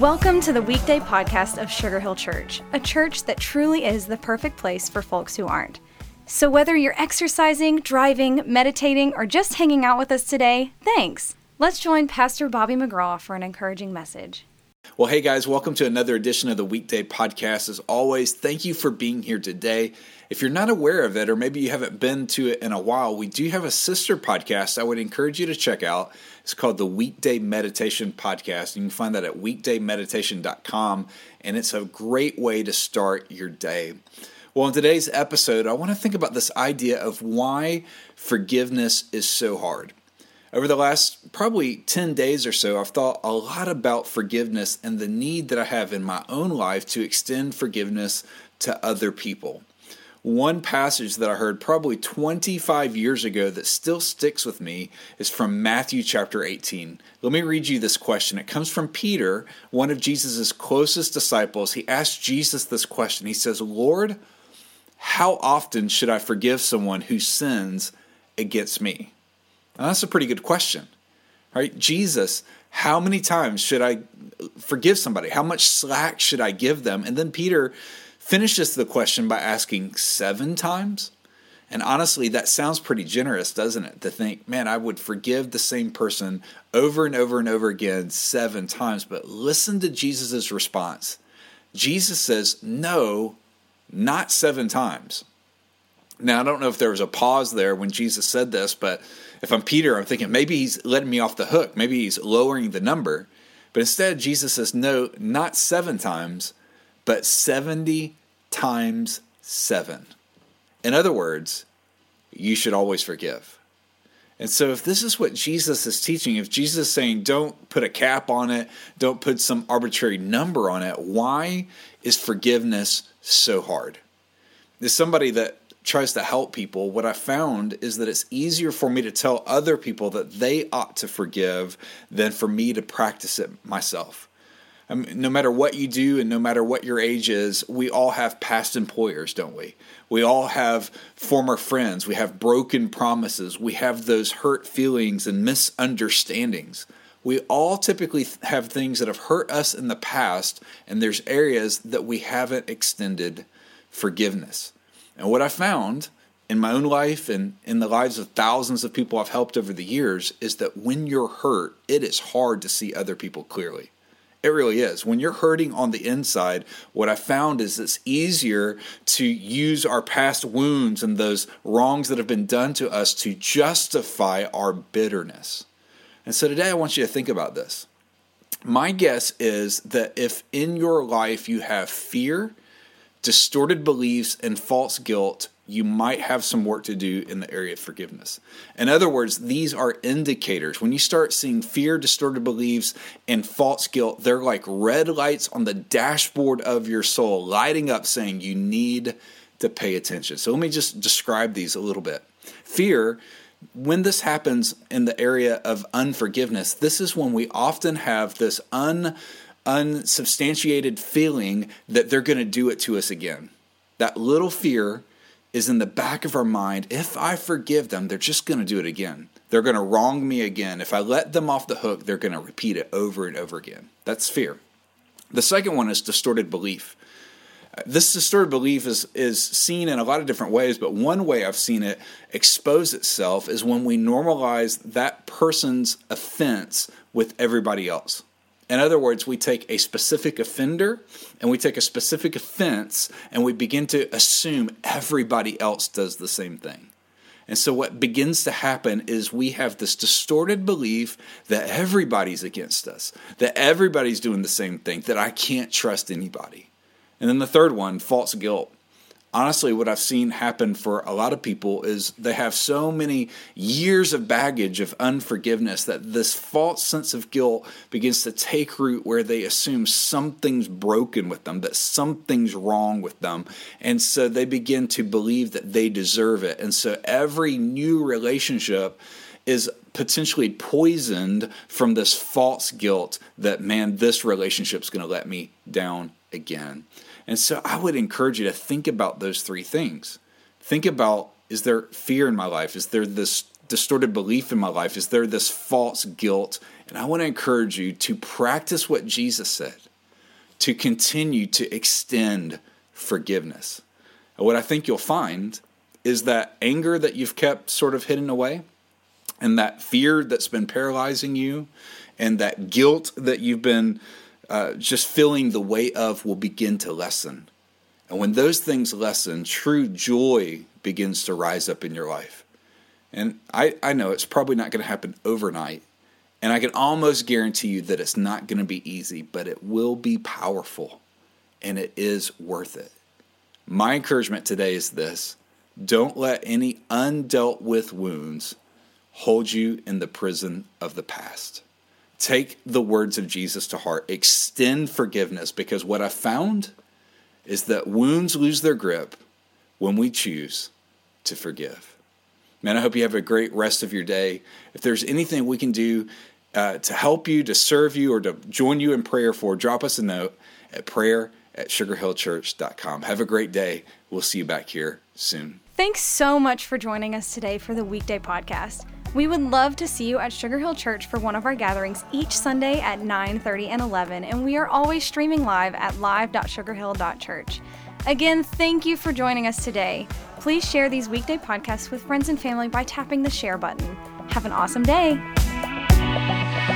Welcome to the weekday podcast of Sugar Hill Church, a church that truly is the perfect place for folks who aren't. So whether you're exercising, driving, meditating, or just hanging out with us today, thanks. Let's join Pastor Bobby McGraw for an encouraging message. Well, hey guys, welcome to another edition of the Weekday Podcast. As always, thank you for being here today. If you're not aware of it, or maybe you haven't been to it in a while, we do have a sister podcast I would encourage you to check out. It's called the Weekday Meditation Podcast. You can find that at weekdaymeditation.com, and it's a great way to start your day. Well, in today's episode, I want to think about this idea of why forgiveness is so hard. Over the last probably 10 days or so, I've thought a lot about forgiveness and the need that I have in my own life to extend forgiveness to other people. One passage that I heard probably 25 years ago that still sticks with me is from Matthew chapter 18. Let me read you this question. It comes from Peter, one of Jesus' closest disciples. He asked Jesus this question. He says, "Lord, how often should I forgive someone who sins against me?" Now, that's a pretty good question, right? Jesus, how many times should I forgive somebody? How much slack should I give them? And then Peter finishes the question by asking 7 times. And honestly, that sounds pretty generous, doesn't it? To think, man, I would forgive the same person over and over and over again 7 times. But listen to Jesus' response. Jesus says, no, not 7 times. Now, I don't know if there was a pause there when Jesus said this, but if I'm Peter, I'm thinking maybe he's letting me off the hook. Maybe he's lowering the number. But instead, Jesus says, no, not 7 times, but 70 times 7. In other words, you should always forgive. And so if this is what Jesus is teaching, if Jesus is saying don't put a cap on it, don't put some arbitrary number on it, why is forgiveness so hard? As somebody that tries to help people, what I found is that it's easier for me to tell other people that they ought to forgive than for me to practice it myself. I mean, no matter what you do and no matter what your age is, we all have past employers, don't we? We all have former friends. We have broken promises. We have those hurt feelings and misunderstandings. We all typically have things that have hurt us in the past, and there's areas that we haven't extended forgiveness. And what I found in my own life and in the lives of thousands of people I've helped over the years is that when you're hurt, it is hard to see other people clearly. It really is. When you're hurting on the inside, what I found is it's easier to use our past wounds and those wrongs that have been done to us to justify our bitterness. And so today I want you to think about this. My guess is that if in your life you have fear, distorted beliefs, and false guilt, you might have some work to do in the area of forgiveness. In other words, these are indicators. When you start seeing fear, distorted beliefs, and false guilt, they're like red lights on the dashboard of your soul, lighting up saying you need to pay attention. So let me just describe these a little bit. Fear, when this happens in the area of unforgiveness, this is when we often have this unsubstantiated feeling that they're going to do it to us again. That little fear is in the back of our mind. If I forgive them, they're just going to do it again. They're going to wrong me again. If I let them off the hook, they're going to repeat it over and over again. That's fear. The second one is distorted belief. This distorted belief is seen in a lot of different ways, but one way I've seen it expose itself is when we normalize that person's offense with everybody else. In other words, we take a specific offender and we take a specific offense and we begin to assume everybody else does the same thing. And so what begins to happen is we have this distorted belief that everybody's against us, that everybody's doing the same thing, that I can't trust anybody. And then the third one, false guilt. Honestly, what I've seen happen for a lot of people is they have so many years of baggage of unforgiveness that this false sense of guilt begins to take root where they assume something's broken with them, that something's wrong with them. And so they begin to believe that they deserve it. And so every new relationship is potentially poisoned from this false guilt that, man, this relationship's going to let me down again. And so I would encourage you to think about those 3 things. Think about, is there fear in my life? Is there this distorted belief in my life? Is there this false guilt? And I want to encourage you to practice what Jesus said. to continue to extend forgiveness. And what I think you'll find is that anger that you've kept sort of hidden away, and that fear that's been paralyzing you, and that guilt that you've been just feeling the weight of will begin to lessen. And when those things lessen, true joy begins to rise up in your life. And I know it's probably not going to happen overnight. And I can almost guarantee you that it's not going to be easy, but it will be powerful. And it is worth it. My encouragement today is this: don't let any undealt with wounds hold you in the prison of the past. Take the words of Jesus to heart. Extend forgiveness, because what I found is that wounds lose their grip when we choose to forgive. Man, I hope you have a great rest of your day. If there's anything we can do to help you, to serve you, or to join you in prayer for, drop us a note at prayer@sugarhillchurch.com. Have a great day. We'll see you back here soon. Thanks so much for joining us today for the Weekday Podcast. We would love to see you at Sugar Hill Church for one of our gatherings each Sunday at 9:30 and 11, and we are always streaming live at live.sugarhill.church. Again, thank you for joining us today. Please share these weekday podcasts with friends and family by tapping the share button. Have an awesome day.